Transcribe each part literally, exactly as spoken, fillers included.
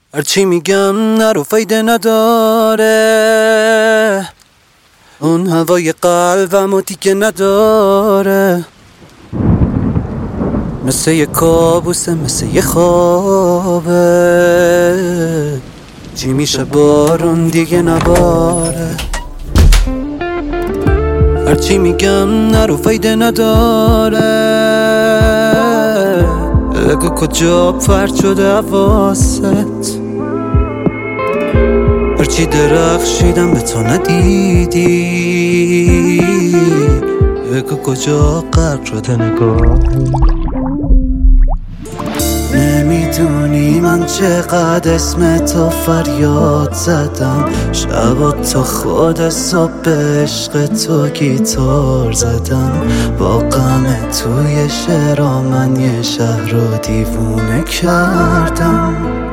هرچی میگم نرو فایده نداره، اون هوای قلبمو دیگه نداره. مثل یه کابوسه، مثل یه خوابه، چی میشه بارون دیگه نباره. هرچی میگم نرو فایده نداره، بگو کجا پرت شده حواست. هرچی درخشیدم به تو ندیدی، بگو کجا غرق شده نگاهی. نمیدونی من چقدر اسم تو فریاد زدم، شبا تا خود صبح به عشق تو گیتار زدم. با غم توی شعرها من یه شهر رو دیوونه کردم.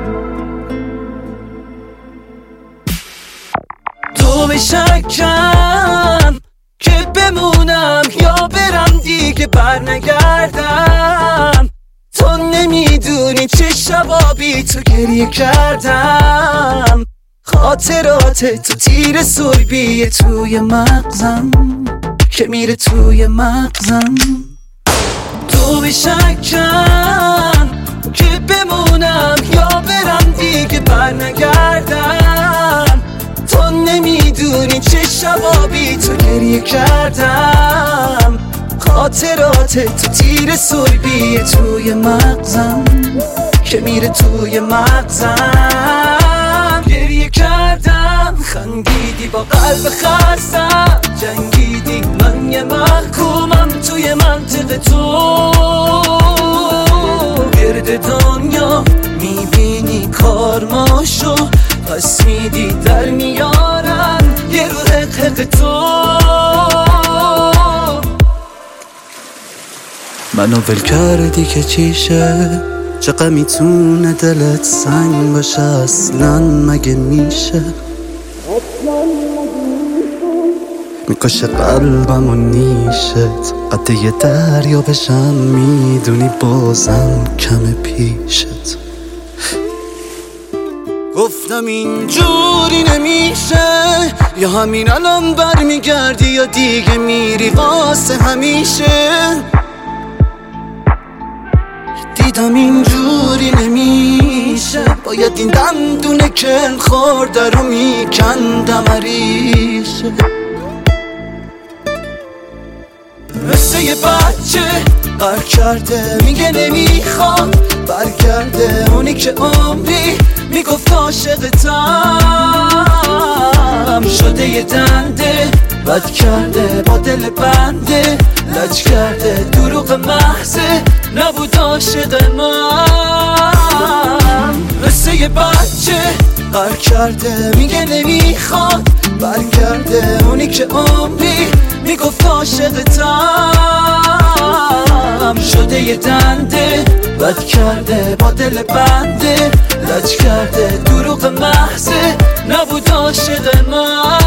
تو به شکم که بمونم یا برم دیگه برنگردم. تو نمیدونی چه شبا بی تو گریه کردم. خاطرات تو تیر سربیه توی مغزم که میره توی مغزم. تو به شکم که بمونم یا برم دیگه برنگردم. تو نمیدونی چه شبا بی تو گریه کردم. خاطرات تو تیر سربیه توی مغزم که میره توی مغزم. گریه کردم، خندیدی با قلب خستم، جنگیدی من یه محکومم توی منطقه تو. گرد دنیا میبینی کارماشو، پس میدی در میارن یه رو حق تو. منو ول کردی که چیشه، چقدر میتونه دلت سنگ باشه اصلا مگه میشه. میکشه قلبم و نیشت، قد یه دریا بشم میدونی بازم کم پیشت. گفتم اینجوری نمیشه، یا همین الان برمیگردی یا دیگه میری واسه همیشه. دیدم اینجوری نمیشه، باید این دندونه که خورده رو میکندم عریشه. مثل یه بچه قرق کرده میگه نمیخواد برگرده، اونی که عمری میگفت عاشقتم. شده یه دنده بد کرده با دل بنده، لج کرده دروغ محضه نبود عاشق من. مثل یه بچه قرق کرده میگه نمیخواد برگرده، اونی که عمری میگفت عاشقتم. شده یه دنده بد کرده با دل بنده، لج کرده دروغ محضه نبود عاشق من.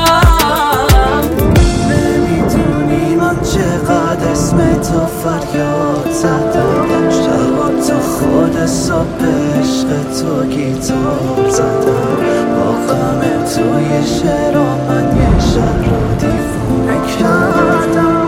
نمیدونی من چقدر اسم تو فریاد زدم، شبا تا خود صبح به عشق تو گیتار زدم. با غم توی شعرها من یه شهر رو دیوونه کردم.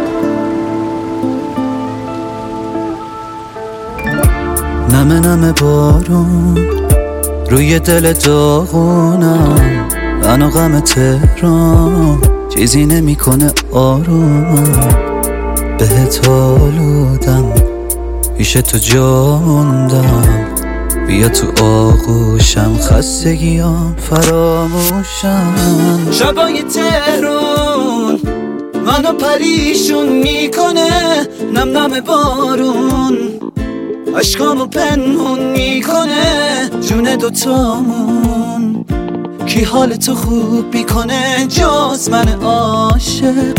نمه نمه بارون روی دل داغونم، من و غم تهران چیزی نمیکنه آروم. بهت آلودم پیش تو جاندم، بیا تو آغوشم خستگیام فراموشم. شبای تهران منو پریشون میکنه، نم نم بارون عشقامو پنهون میکنه. جون دوتامون کی حالتو خوب میکنه جز من عاشق.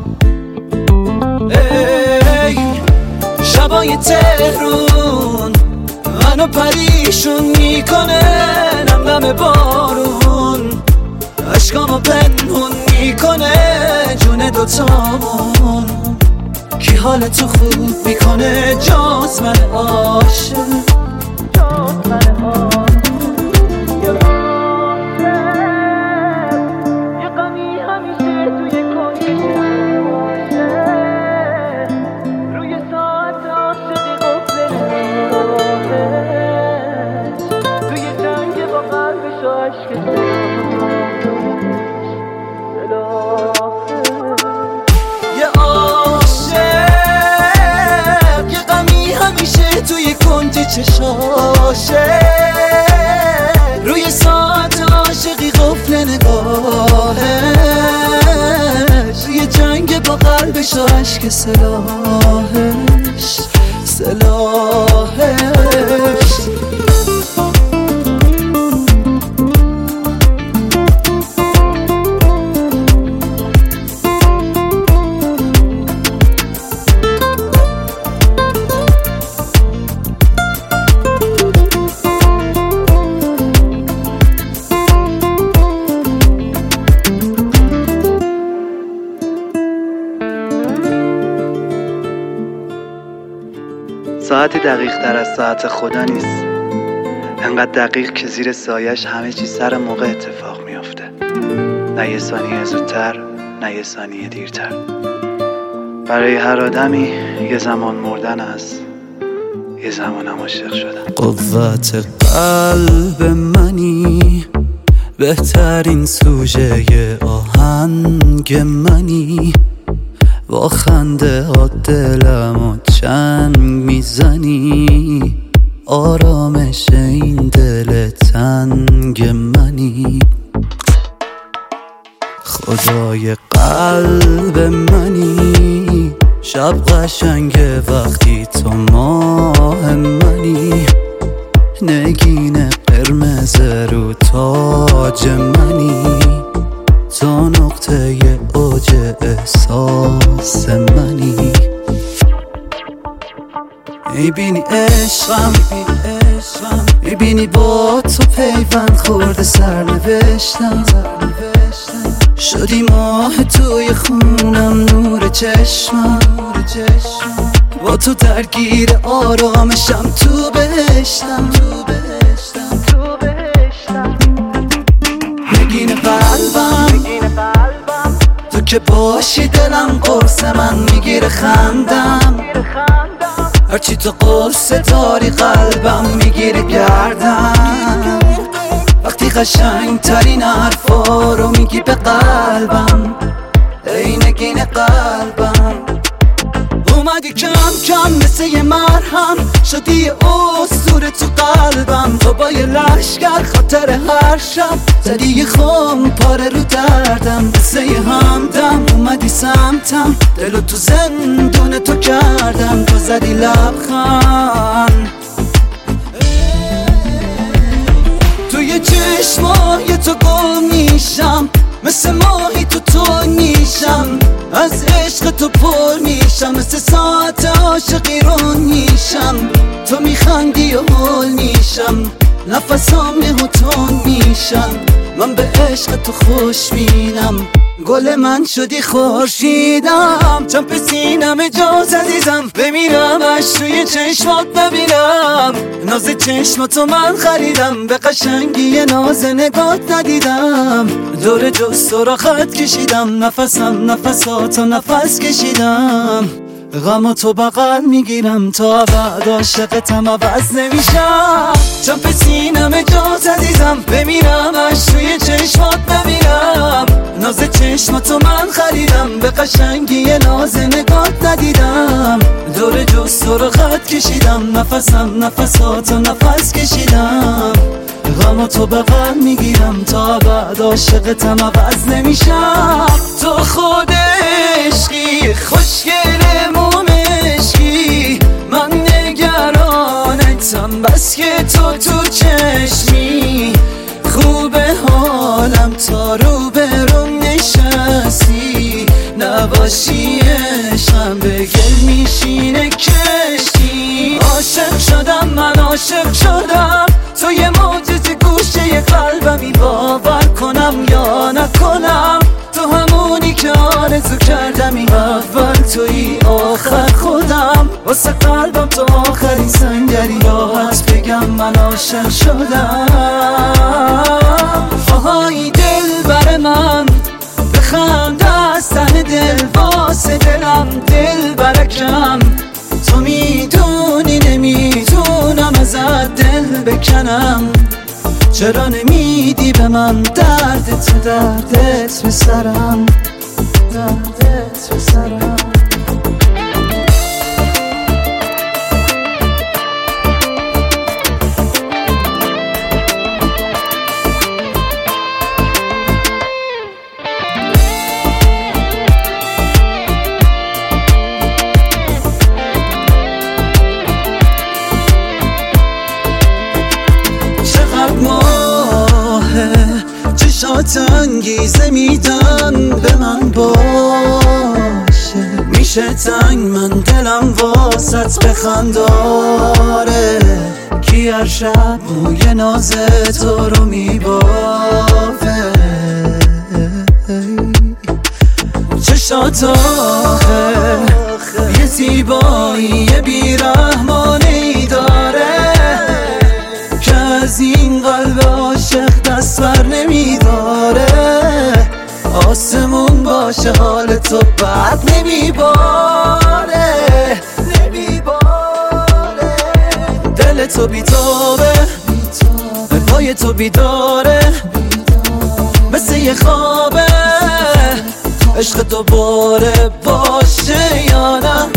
ای شبای تهرون منو پریشون میکنه، نم نم بارون عشقامو پنهون میکنه. جون دوتامون کی حالتو خوب میکنه جز من عاشق. سلاحش سلاحش ساعتی دقیق تر از ساعت خدا نیست، انقدر دقیق که زیر سایش همه چی سر موقع اتفاق میافته، نه یه ثانیه زودتر نه یه ثانیه دیرتر. برای هر آدمی یه زمان مردن است، یه زمان عاشق شدن. قوت قلب منی، بهترین سوژه آهنگ منی، با خنده ها دلمو چنگ میزنی، آرامش این دل تنگ منی. خدای قلب منی، شب قشنگه وقتی تو ماه منی، نگین قرمز رو تاج منی، تو نقطه اوج احساس منی. میبینی عشقم، میبینی با تو پیوند خورده سرنوشتم، شدی ماه توی خونم، نور چشمم، با تو درگیر آرامشم، تو بهشتم، نگین قلبم، تو که باشی دلم قرص من میگیره خندم، هرچی تو قرصه داری قلبم میگیره گردم، وقتی قشنگ ترین حرفا رو میگی به قلبم، ای نگین قلبم. اومدی کم کم مثل یه مرهم، شدی یه اسطوره تو قلبم، تو با یه لشگر خاطر هر شب زدی یه خم پاره رو دردم، مثل یه همدم اومدی سمتم، دلو تو زندون تو کردم، تو زدی لبخند توی چشمای تو گم میشم، مثل ماهی تو تو نیشم، از عشق تو پر میشم، مثل ساعت عاشقی رون میشم، تو میخندی و حل میشم، نفسام یهوتون میشم، من به عشق تو خوش بینم، گل من شدی خورشیدم، چون به سینم اجاز عزیزم، بمیرم اش توی چشمات ببینم، ناز چشماتو من خریدم، به قشنگی ناز نگات ندیدم، دور جز تو را خط کشیدم، نفسم نفساتو نفس کشیدم، غم تو بغل میگیرم، تا بعد عاشقتم عوض نمیشم، چون به سینم اجاز عزیزم، بمیرم اش توی چشمات ببینم، ناز چشماتو من خریدم، به قشنگی ناز نگات ندیدم، دور جز تو رو خط کشیدم، نفسم نفساتو نفس کشیدم، غم تو بغل میگیرم، تا بعد عاشقتم عوض نمیشم، تو خود عشقی خوشگل مومشکی، من نگرانتم بس که تو تو چشمی، خوبه حالم تا رو برم نشستی، نباشی عشقم به گل میشینه کشتی، عاشق شدم من عاشق شدم، تو یه معجزه گوشه قلبمی، باور کنم یا نکنم، تو همونی که آرزو کردم، این اول توی آخر خودم، واسه قلبم تو آخرین سنگری، راحت بگم من عاشق شدم. آهای دل بر من بخند از ته دل، واسه دلم دل برکم، تو میدونی نمیتونم ازت دل بکنم، چرا نمیدی به من دردت دردت به سرم، دردت به سرم. انگیزه میدن به من باشه. میشه تنگ من دلم واسط بخنداره، کی هر شب موی ناز تو رو میبافه. چشات آخه یه زیبایی بیرحمانه‌ای داره که از این قلب عاشق دست بر نمیداره. آسمون باشه حال تو بد نمیباره، نمیباره. دل تو بیتابه، به پای تو بیداره، مثل یه خوابه. عشق دوباره باشه یا نه؟